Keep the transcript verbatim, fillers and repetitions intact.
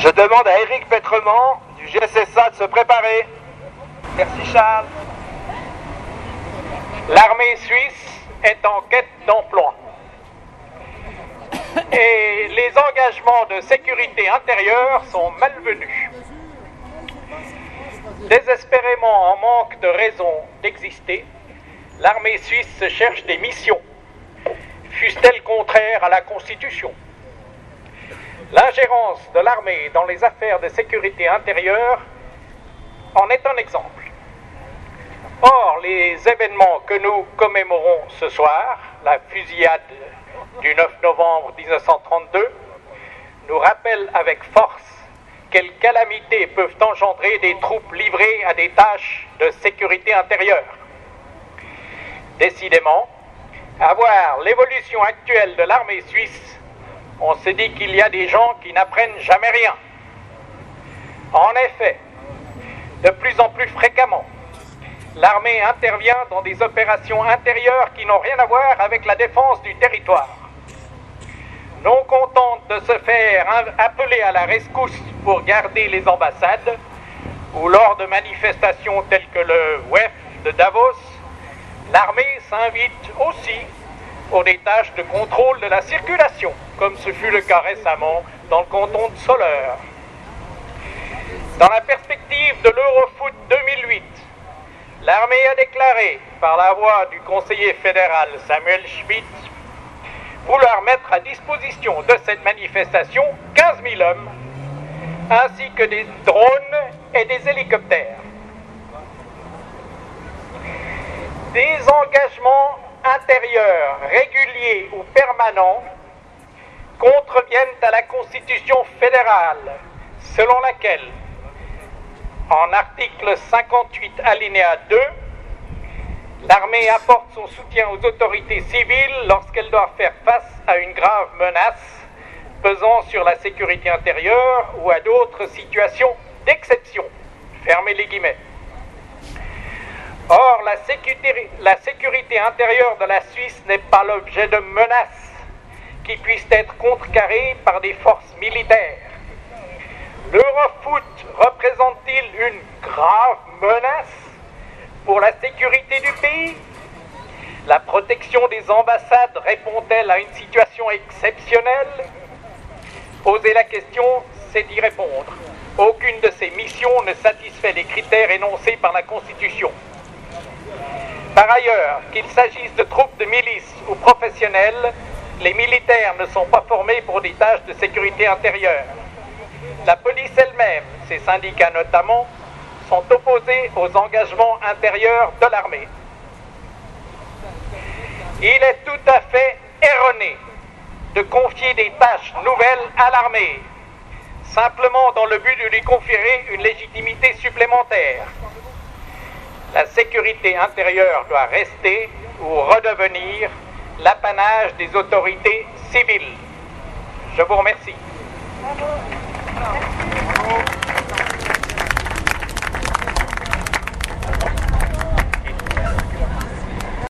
Je demande à Éric Pétrement du G S S A de se préparer. Merci Charles. L'armée suisse est en quête d'emploi. Et les engagements de sécurité intérieure sont malvenus. Désespérément en manque de raison d'exister, l'armée suisse cherche des missions, fussent-elles contraires à la Constitution. L'ingérence de l'armée dans les affaires de sécurité intérieure en est un exemple. Or, les événements que nous commémorons ce soir, la fusillade du neuf novembre mille neuf cent trente-deux, nous rappellent avec force quelles calamités peuvent engendrer des troupes livrées à des tâches de sécurité intérieure. Décidément, à voir l'évolution actuelle de l'armée suisse, on se dit qu'il y a des gens qui n'apprennent jamais rien. En effet, de plus en plus fréquemment, l'armée intervient dans des opérations intérieures qui n'ont rien à voir avec la défense du territoire. Non contente de se faire appeler à la rescousse pour garder les ambassades, ou lors de manifestations telles que le W E F de Davos, l'armée s'invite aussi pour des tâches de contrôle de la circulation, comme ce fut le cas récemment dans le canton de Soleure. Dans la perspective de l'Eurofoot deux mille huit, l'armée a déclaré, par la voix du conseiller fédéral Samuel Schmitt, vouloir mettre à disposition de cette manifestation quinze mille hommes, ainsi que des drones et des hélicoptères. Des engagements intérieurs, réguliers ou permanents, contreviennent à la Constitution fédérale, selon laquelle, en article cinquante-huit alinéa deux, l'armée apporte son soutien aux autorités civiles lorsqu'elles doivent faire face à une grave menace pesant sur la sécurité intérieure ou à d'autres situations d'exception. Fermez les guillemets. Or, la sécurité, la sécurité intérieure de la Suisse n'est pas l'objet de menaces qui puissent être contrecarrées par des forces militaires. L'Eurofoot représente-t-il une grave menace pour la sécurité du pays? La protection des ambassades répond-elle à une situation exceptionnelle? Poser la question, c'est d'y répondre. Aucune de ces missions ne satisfait les critères énoncés par la Constitution. Par ailleurs, qu'il s'agisse de troupes de milices ou professionnels, les militaires ne sont pas formés pour des tâches de sécurité intérieure. La police elle-même, ses syndicats notamment, sont opposés aux engagements intérieurs de l'armée. Il est tout à fait erroné de confier des tâches nouvelles à l'armée, simplement dans le but de lui conférer une légitimité supplémentaire. La sécurité intérieure doit rester ou redevenir l'apanage des autorités civiles. Je vous remercie. Bravo.